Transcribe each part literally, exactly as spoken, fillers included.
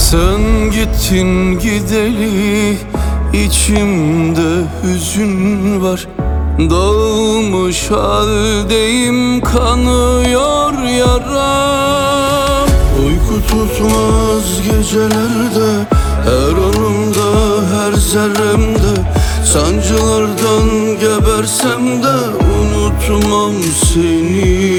Sen gittin gideli içimde hüzün var. Dağılmış haldeyim, kanıyor yaram. Uyku tutmaz gecelerde, her anımda, her zerremde. Sancılardan gebersem de unutmam seni.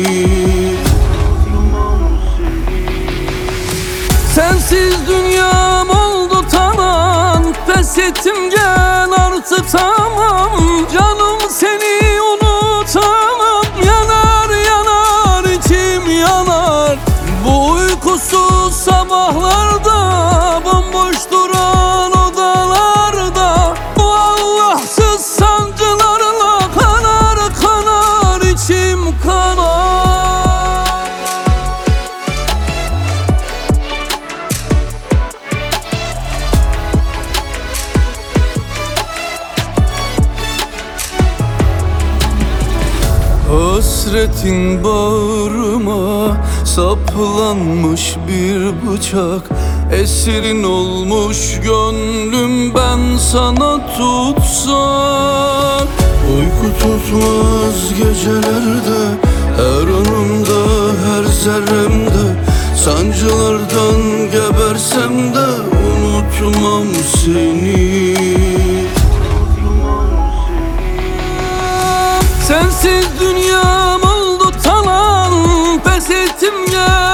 Sensiz dünyam oldu tanan, pes ettim gel artık tamam. Canım seni unutamam, yanar yanar içim yanar. Bu uykusuz sabahlarda, bomboş duran odalarda, bu Allahsız sancılarla kanar kanar içim kanar. Hasretin bağrıma saplanmış bir bıçak. Esirin olmuş gönlüm, ben sana tutsak. Uyku tutmaz gecelerde, her anımda, her zerremde. Sancılardan gebersem de unutmam seni. Sensiz dünyam oldu talan, pes ettim ya.